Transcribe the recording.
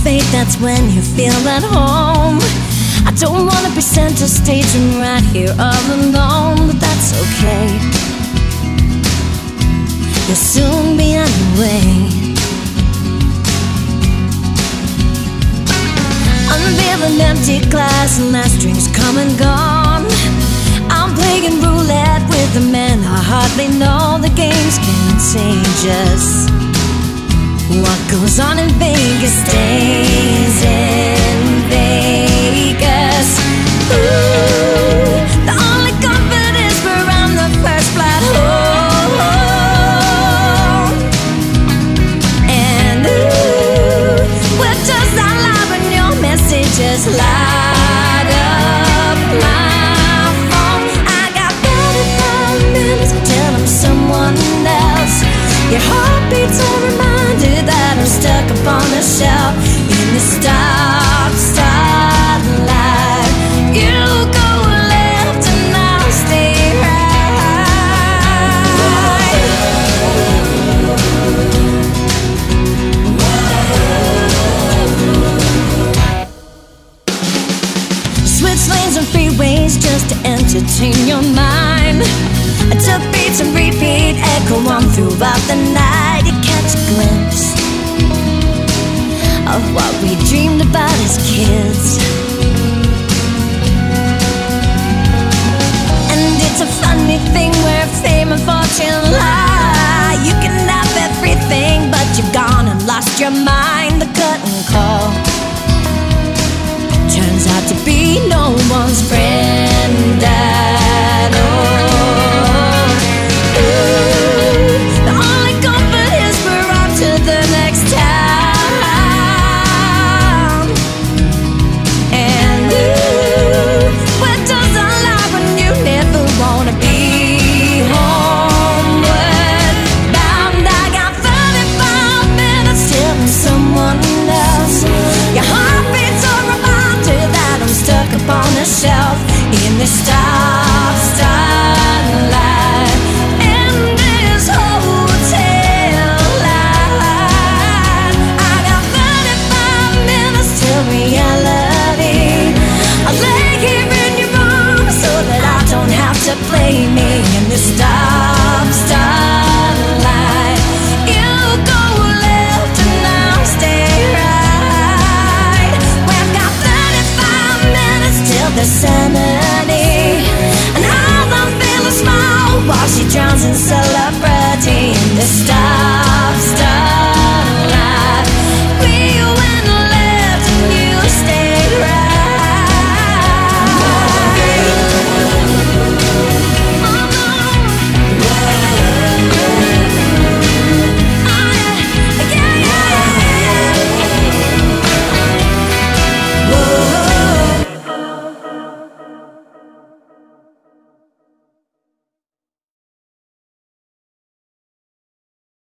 fate, that's when you feel at home. I don't wanna be center stage and right here all alone, but that's okay. You'll soon be on your way. Unveil an empty glass and last drinks come and gone. I'm playing roulette with a man I hardly know. The game's contagious. What goes on in Vegas stays in Vegas. Ooh, the only comfort is we're on the first flight home. And ooh, well, just I lie when your messages light up my phone. I got 45 minutes till I'm someone else. Your heartbeat's a reminder that I'm stuck up on a shelf in the starlight. You go left and I'll stay right. Switch lanes and freeways just to entertain your mind. Until beats and repeat echo on throughout the night. You catch a glimpse of what we dreamed about as kids. And it's a funny thing where fame and fortune lie. You can